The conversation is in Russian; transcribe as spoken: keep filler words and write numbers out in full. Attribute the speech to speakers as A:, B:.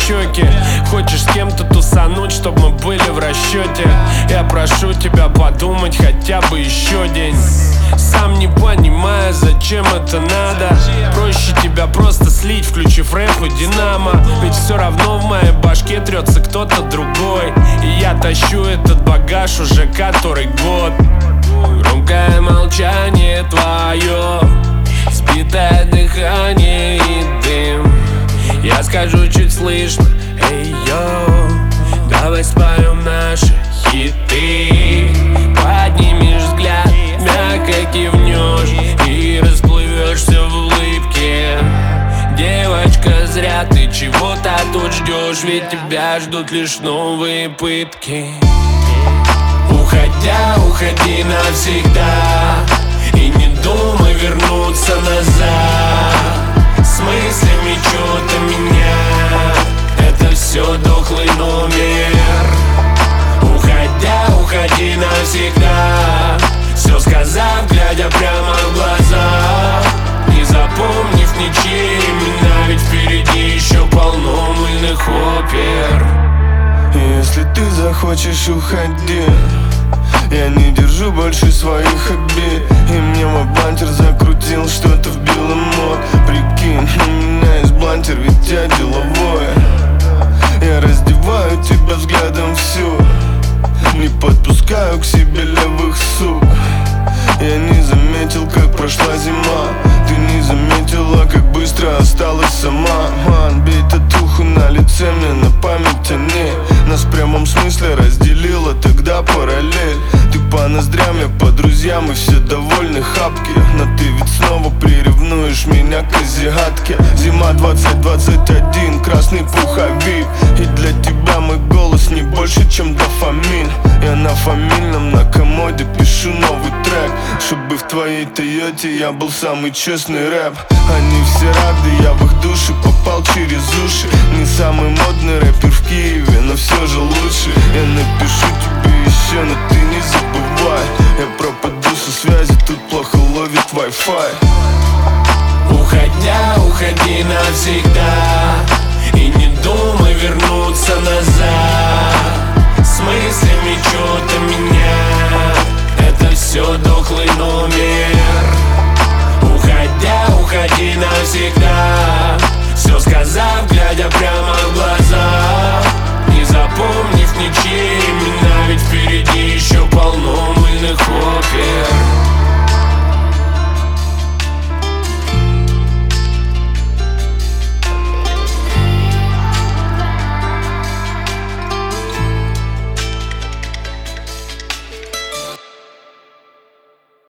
A: щеки. Хочешь с кем-то тусануть, чтоб мы были в расчете? Я прошу тебя подумать хотя бы еще день. Сам не понимаю, зачем это надо. Проще тебя просто слить, включив рэп и динамо. Ведь все равно в моей башке трется кто-то другой, и я тащу этот багаж уже который год. Громкое молчание твое, сбитое дыхание и дым. Я скажу чуть слышно: эй, йоу, давай споем наши хиты. Поднимешь взгляд, мягко кивнешь и расплывешься в улыбке. Девочка, зря ты чего-то тут ждешь, ведь тебя ждут лишь новые пытки. Уходя, уходи навсегда, и не думай вернуться назад. С мыслями что-то меня, это все дохлый номер. Уходя, уходи навсегда, все сказав, глядя прямо в глаза, не запомнив ничьи имена, ведь впереди еще полно мыльных опер.
B: Если ты захочешь, уходи, я не держу больше своих обид. И мне мой блантер закрутил, что-то вбил мод. Прикинь, у меня есть блантер, ведь я деловой. Я раздеваю тебя взглядом всю, не подпускаю к себе левых сук. Я не заметил, как прошла зима, ты не заметила, как быстро осталась сама. Ман, бей татуху на лице, мне на память о ней. Нас в прямом смысле разделила тогда параллель. Ты по ноздрям, я по друзьям, и все довольны хапки. Но ты ведь снова приревнуешь меня к азиатке. Зима двадцать двадцать один, красный пуховик. И для тебя мой голос не больше, чем дофамин. Я на фамильном, на комоде пишу новый трек, чтобы в твоей Тойоте я был самый честный рэп. Они все рады, я в их души попал через уши. Не самый модный рэпер в Киеве, но все же лучше. Я напишу тебе еще, но ты не забывай, я пропаду со связи, тут плохо ловит Wi-Fi.
A: Уходя, уходи навсегда, и не думай вернуться назад. С мыслями что-то меня, это все дохлый номер. Уходя, уходи навсегда, все сказав, глядя прямо в глаза.